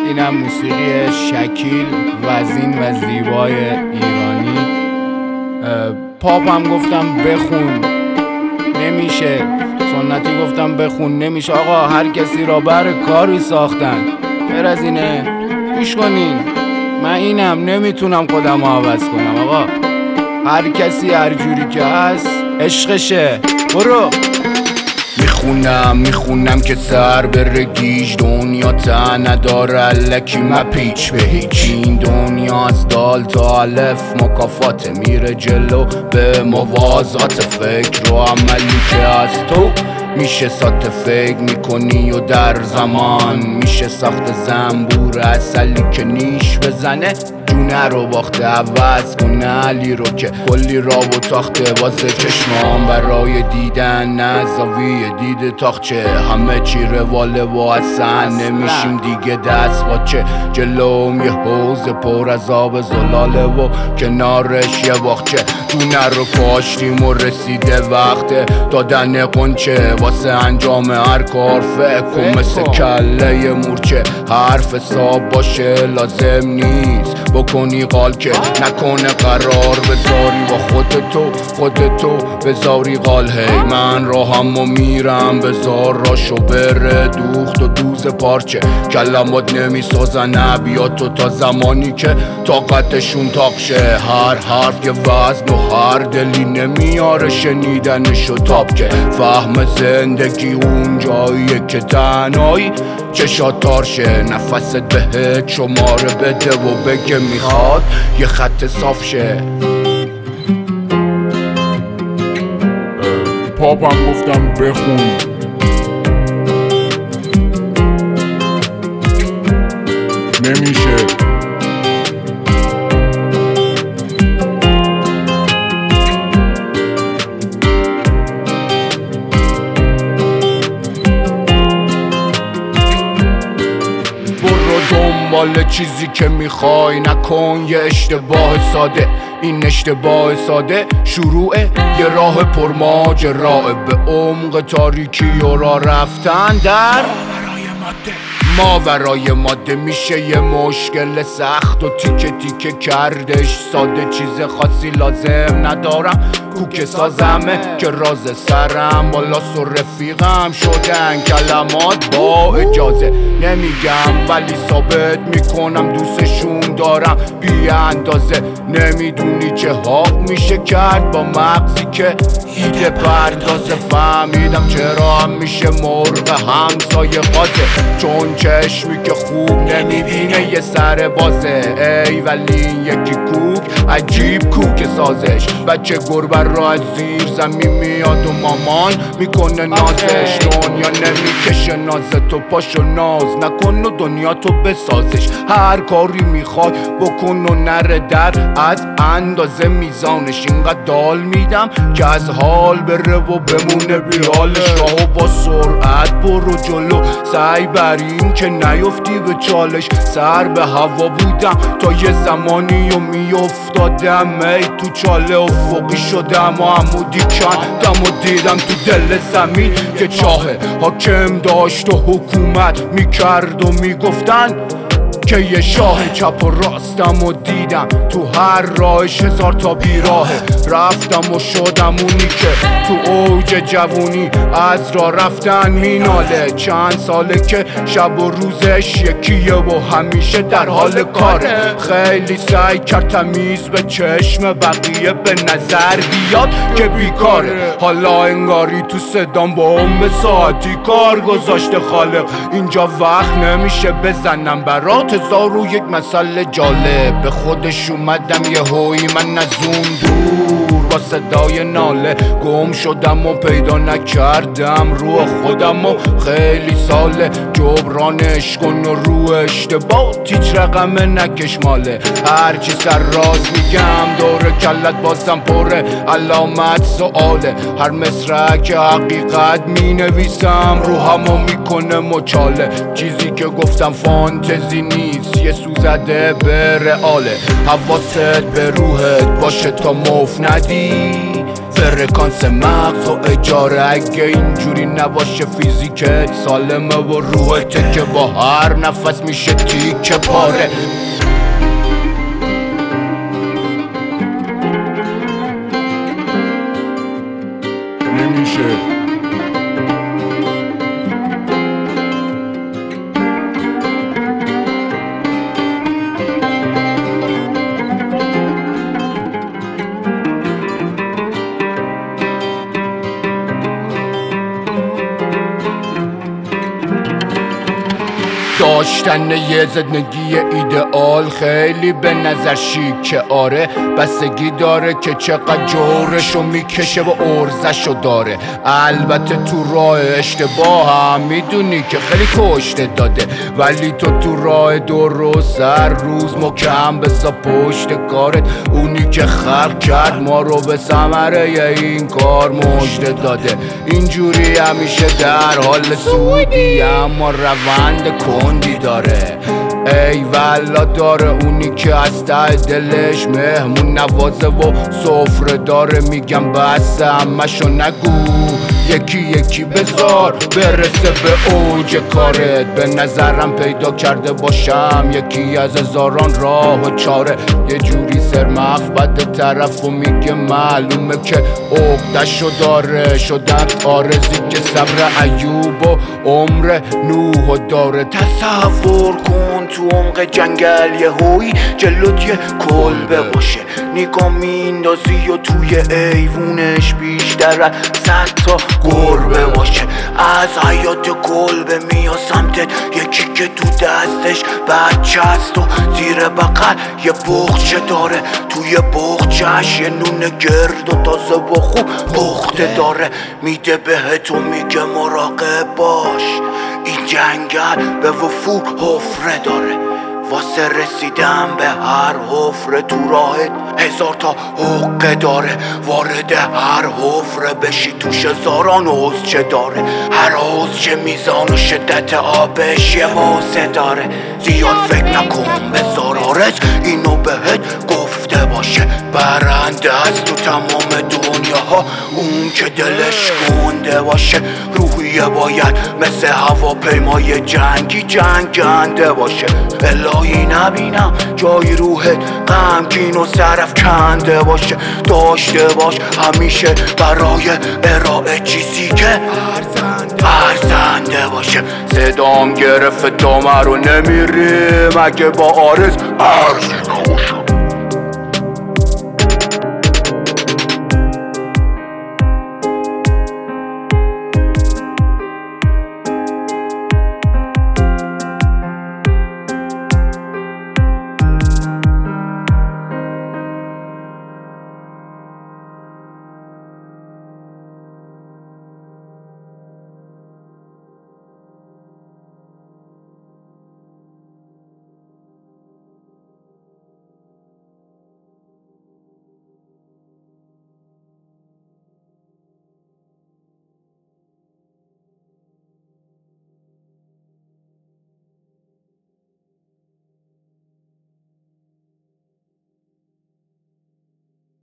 اینم موسیقی شکیل وزین و زیبای ایرانی. پاپ هم گفتم بخون نمیشه، سنتی گفتم بخون نمیشه. آقا هر کسی را بر کاری ساختن، غیر از اینه گوش کنین. من اینم نمیتونم خودم عوض کنم. آقا هر کسی هر جوری که هست عشقشه. برو. میخونم که سر بره گیج، دنیا ته نداره الکی مپیچ به هیچ. این دنیا از دال تا الف مکافات، میره جلو به موازات. فکر و عملی که از تو میشه سات، فکر میکنی و در زمان میشه ساخت زنبور اصلی که نیش بزنه. جونه رو باخته عوض کنه علی رو که کلی را و تاخته واسه چشمان برای دیدن، نه زاویه دید تاخچه. همه چی رواله و اصلا نمیشیم دیگه دست باچه. جلوم یه حوض پر از آب زلاله و کنارش یه باغچه. دونه رو کاشتیم و رسیده وقت دادن قنچه. واسه انجام هر کار فکر کن مثل کله مورچه. حرف حساب باشه لازم نیست بکنی قال که نکنه قرار بذاری با خودتو بذاری قال. هی من راهم و میرم بذار راشو بره دوخت و دوز پارچه. کلمات نمیسازن ابیاتو تا زمانی که طاقتشون تاقشه. هر حرف که وزن و هر دلی نمیاره شنیدنشو تاب که. فهم زندگی اون جاییه که تنهایی چشات تارشه. نفست بهت شماره بده و بگه میخواد یه خط صاف شه. پاپم گفتم بخون نمیشه. دنبال چیزی که میخوای نکن یه اشتباه ساده. این اشتباه ساده شروع یه راه پرماجرا به عمق تاریکی و راه رفتن در ماورای ماده. میشه یه مشکل سخت و تیکه تیکه کردش ساده. چیز خاصی لازم ندارم کوک سازمه که راز سرم بالا و رفیقم شدن کلمات با اجازه. نمیگم ولی ثابت میکنم دوستشون دارم بی اندازه. نمیدونی چه ها میشه کرد با مغزی که ایده پردازه. فهمیدم چرا هم میشه مرغ همسایه قازه، چون چشمی که خوب نمیبینه یه سر بازه. ای ولی این یکی کوک عجیب کوک سازش. بچه گربه را از زیر زمین میاد و مامان میکنه نازش. دنیا نمیکشه نازتو پاشو ناز نکن و دنیا تو بسازش. هر کاری میخوای بکن و نره در از اندازه میزانش. اینقدر دال میدم که از حال بره و بمونه بیالش. راهو با سرعت برو جلو سعی بر این که نیفتی به چالش. سر به هوا بودم تا یه زمانی و میافتادم ای تو چاله افقی شدم و عمودی کندم و دیدم تو دل زمین که چاه حاکم داشت و حکومت میکرد و میگفتن که یه شاه. چپ و راستم و دیدم تو هر راهش هزار تا بیراهه. رفتم و شدم اونی که تو اوج جوونی از راه رفتن میناله. چند ساله که شب و روزش یکیه و همیشه در حال کاره. خیلی سعی کرد تمیز به چشم بقیه به نظر بیاد که بیکاره. حالا انگاری تو صدام با ساعتی کار گذاشته خالق. اینجا وقت نمیشه بزنم برات 1001 مسئله جالب. به خودش اومدم یه هوی من از اون دور با صدای ناله. گم شدم و پیدا نکردم روح خودم و خیلی ساله. جبرانش کن و رو اشتباه هیچ رقم نکش ماله. هرچی سر راز میگم دور کلت بازم پره علامت سؤاله. هر مصرع که حقیقت مینویسم روحمو میکنه مچاله. چیزی که گفتم فانتزی نیست یه سوزده به رئاله. حواست به روحت باشه تا مف ندی فرکانس مغز و اجاره. اگه اینجوری نباشه فیزیکت سالمه و روحته که با هر نفس میشه تیکه پاره. نمیشه. داشتن یه زندگی ایدئال خیلی به نظر شیکه، آره بستگی داره که چقدر جورشو میکشه و ارزشو داره. البته تو راه اشتباه هم میدونی که خیلی کشته داده، ولی تو راه درست هر روز محکم بسا پشت کارت. اونی که خلق کرد ما رو به ثمره این کار مژده داده. اینجوری همیشه در حال سودی اما روند کندی داره. ای والا داره اونی که از ته دلش مهمون نوازه و سفره داره. میگم بس همشو نگو، یکی یکی بذار برسه به اوج کارت. به نظرم پیدا کرده باشم یکی از هزاران راه و چاره. یه جوری سرمخ بد طرف و میگه معلومه که عقدشو داره. شدن آرزی که صبر ایوب و عمر نوح داره. تصور کن تو عمق جنگل یه هوی جلوت یه کلبه باشه، نگاه میندازی و توی ایوونش بیشتر از 100 تا گربه باشه. از حیات کلبه میاد سمتت یکی که تو دستش بچه است و زیر بغل یه بغچه داره. توی بغچهش یه نون گرد و تازه و خوب پخته داره. میده بهت و میگه مراقب باش، این جنگل به وفور حفره داره. واسه رسیدن به هر حفره تو راهت 1000 تا حقه داره. وارد هر حفره بشی توش هزاران عذر داره. هر عذر میزان و شدت آبش یه واسه داره. زیاد فکر نکن بذار آرز اینو بهت گفته باشه. برنده است تو تمام دنیاها اون که دلش گنده باشه. روحیه باید مثل هواپیمای جنگی جنگنده باشه. الهی نبینم جای روحت غمگین و سرف کنده باشه. داشته باش همیشه برای ارائه چیزی که ارزنده باشه. صدام گرفت دامه رو نمیریم اگه با آرز ارزی